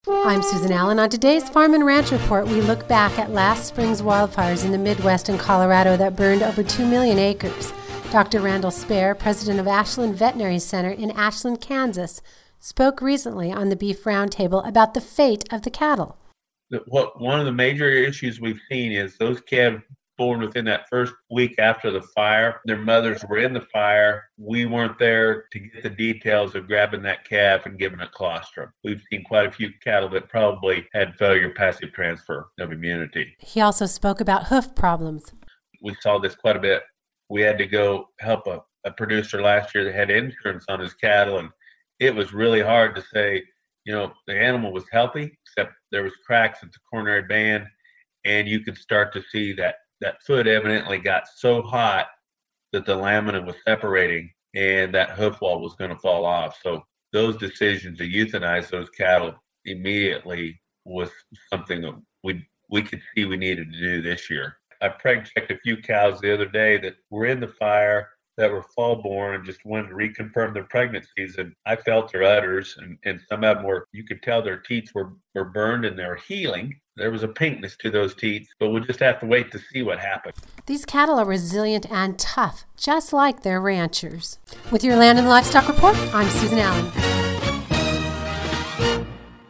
I'm Susan Allen. On today's Farm and Ranch Report, we look back at last spring's wildfires in the Midwest and Colorado that burned over 2 million acres. Dr. Randall Spare, president of Ashland Veterinary Center in Ashland, Kansas, spoke recently on the Beef Roundtable about the fate of the cattle. One of the major issues we've seen is those calves born within that first week after the fire, their mothers were in the fire. We weren't there to get the details of grabbing that calf and giving it colostrum. We've seen quite a few cattle that probably had failure passive transfer of immunity. He also spoke about hoof problems. We saw this quite a bit. We had to go help a producer last year that had insurance on his cattle, and it was really hard to say, the animal was healthy, except there was cracks at the coronary band, and you could start to see that foot evidently got so hot that the lamina was separating and that hoof wall was going to fall off. So those decisions to euthanize those cattle immediately was something that we could see we needed to do this year. I preg checked a few cows the other day that were in the fire that were fall born and just wanted to reconfirm their pregnancies. And I felt their udders, and some of them you could tell their teats were burned and they were healing. There was a pinkness to those teats, but we'll just have to wait to see what happened. These cattle are resilient and tough, just like their ranchers. With your Land and Livestock Report, I'm Susan Allen.